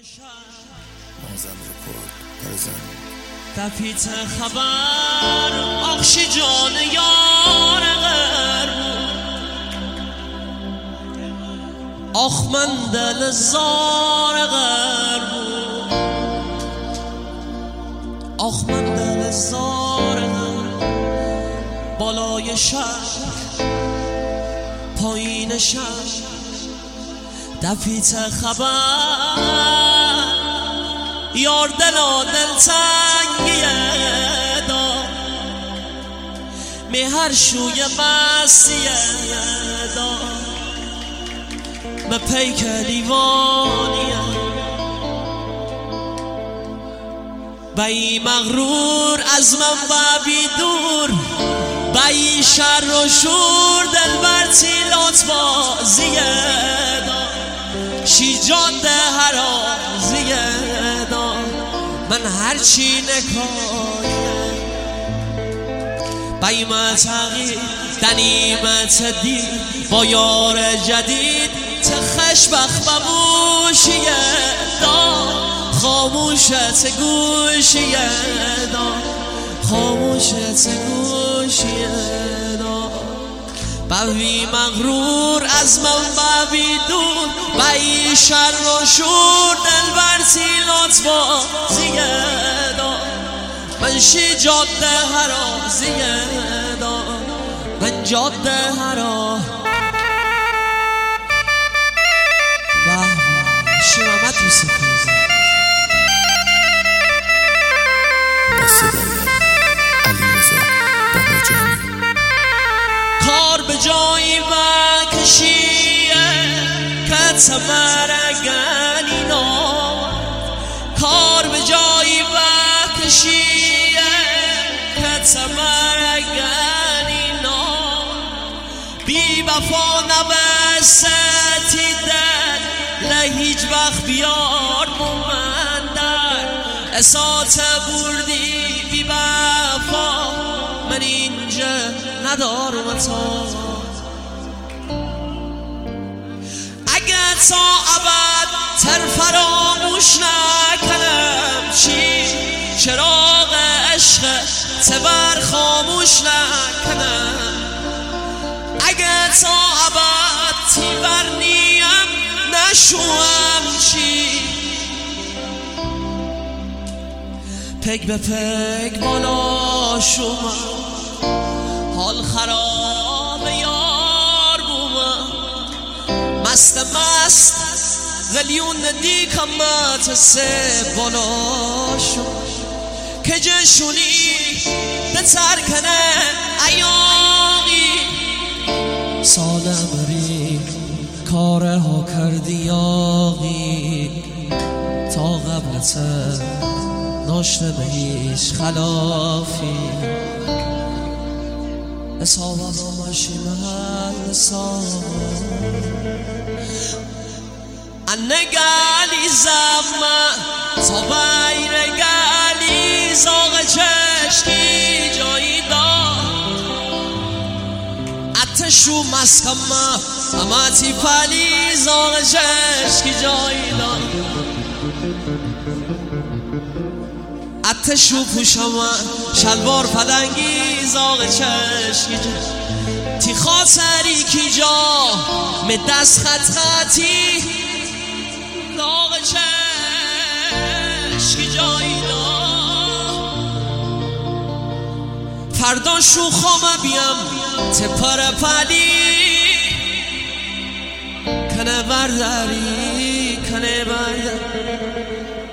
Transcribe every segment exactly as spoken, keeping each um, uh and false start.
مازن رکورد پرزن تپیت خبر آخشی جان یار غرب آخ من دل زار غرب آخ من دل زار غرب بالای شهر پایین شهر تپیت خبر یار دلا دل تنگیه دا می هر شوی مسیه دا به پیک لیوانیه بایی مغرور از من ببی دور بایی شر و شور دل بر تیلات بازیه دا شی جاده هر آزیه دا من هرچی نکایه بایمه تغییر دنیمت دید با یار جدید تخش بخ بموشیه دا خاموشت گوشیه دا خاموشت گوشیه دا بوی مغرور از من ببی دور بایی شر و شور دل بر تیلات بازیه دا من شی جاده هرازیه دا من جاده هرا بح شمامت روسی کنزه با صدای علی رضا باباجانی کار به جایی بکشیه که تمرگنی نامد کار به جایی بکشیه که تمرگنی نامد بی وفا نبستی دل لهیج وقت بیار مومندر اسات بردی بی وفا من اینجا ندارم تا اگه تا ابد تر فراموش نکنم چی چراغ عشق تبر خاموش نکنم اگه تا ابد تیبر نیم نشوم چی پک به پک بالا شوم حال خراب یار بومم مست مست غلیون دیکمت سه بالا شوم که جشونی به ترکنه ایاقی ساده بری کاره ها کردی آقی تا قبلت ناشته به هیچ خلافی اصابه با ماشین هر اصابه انه گلی زمه تا بیر گلی زاغ چشکی جایی داد اتشو مسکمه اما تی پلی زاغ چشکی جایی داد اتشو پوشم شلوار پلنگی زاغ چشکی تی خاطری کی جا می دست خط خطی زاغ چشکی جایی دا فردا شو خامه بیم تپر پلی کنه برداری کنه برداری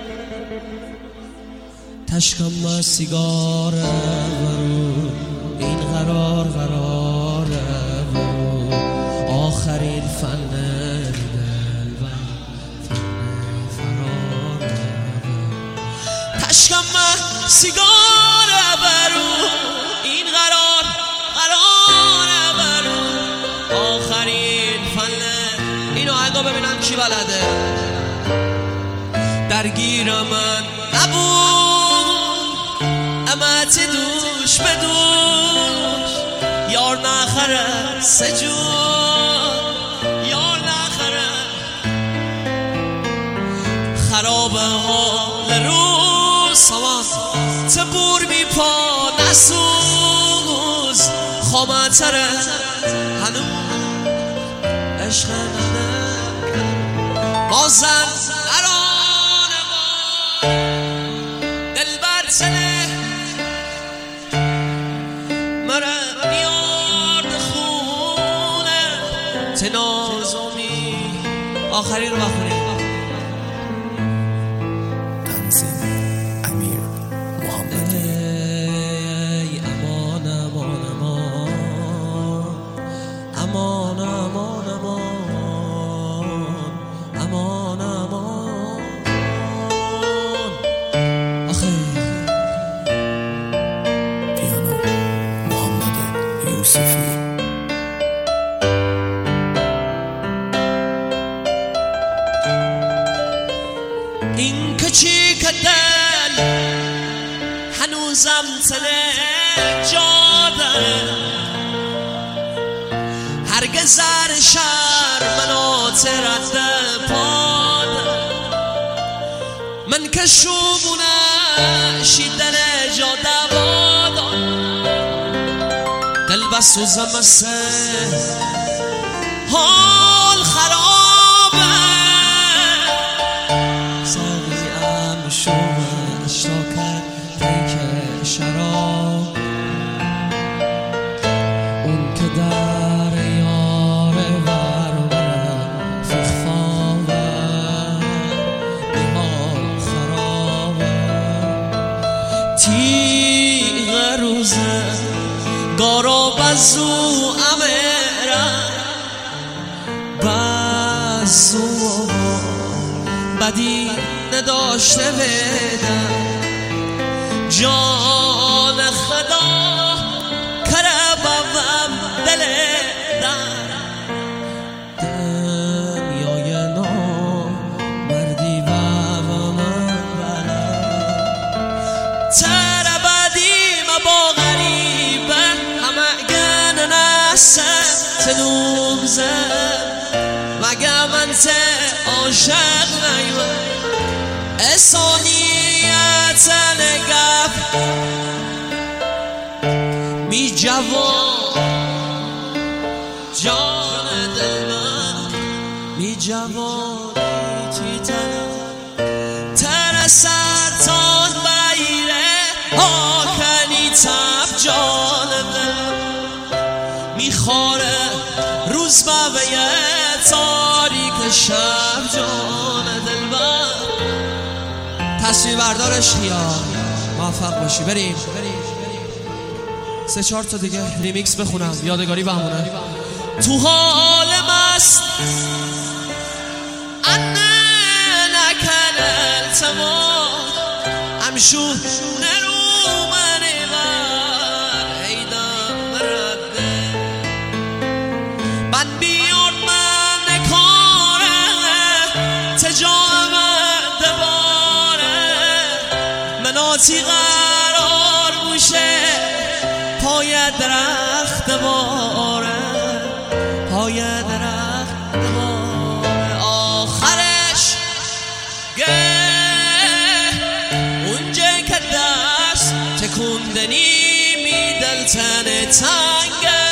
تشکم ما سیگار برو این قرار قرار برو آخرین فن دل و فن فرار برو تشکم ما سیگار برو این قرار قرار برو آخرین فن اینو اگه ببینم کی بلده درگیر من نبود امت دوش به دوش یار نخره سجون یار نخره خراب حال روز سوان تبور می پا نسوز خامتره هنو عشق منه بازم نرانه ما دل بر سنه مره میارد خونه تنازمی آخری رو بخونیم. تنظیم امیر محمدی. ای امان امان امان امان امان امان امان امان آخه پیانو محمد یوسفی. این که چی که دل هنوزم تنه جاده هرگز زر شر منو ترده پاده من که شوبونه شیدن جاده بادا دل بسوزم مسه حال خرابه ساقیم شوم اشتاکت دیک شراب اون که در یاره ورورم فیخفاوه بیحال خرابه تیغ روزه گارا بزو امیرم بزو بدی نداشته بدم جان خدا کربم دل در دنیای نو مردی و من بلد تر بدی با غریبه همه گن نسه تنوزه مگه من ته عاشق نیوه اسانیت نگف می جوان جان دل من می جوانی تی تنه ترسرتان بیره آکنی تب جان دل می خواره روز بویه تاریک شب جان دل من تصویر بردارش یا موفق باشی. بریم سه چهار تا دیگه ریمیکس بخونم یادگاری بمونه. تو حال مست انه نکن التماس امشو نرو منی بر ایدم رده من بیار من نکاره تجام دباره مناتی قرار بوشه پای درخت باره پای درخت باره آخرش گه اونجا که دست تکوندنی می دلتن تنگه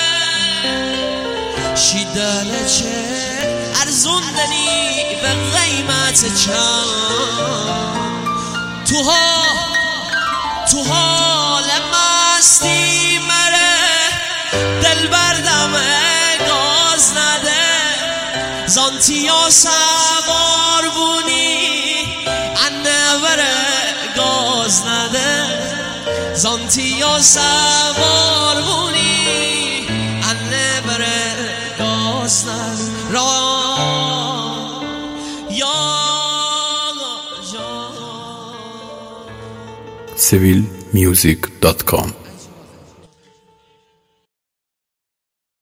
شیدنه چه ارزوندنی به قیمت چند تو ها تو حال مستی مره دل بردم گاز نده زانتیا سوار بونی انه بره گاز نده زانتیا سوار بونی انه بره گاز نده را یا سویل میوزیک دات کام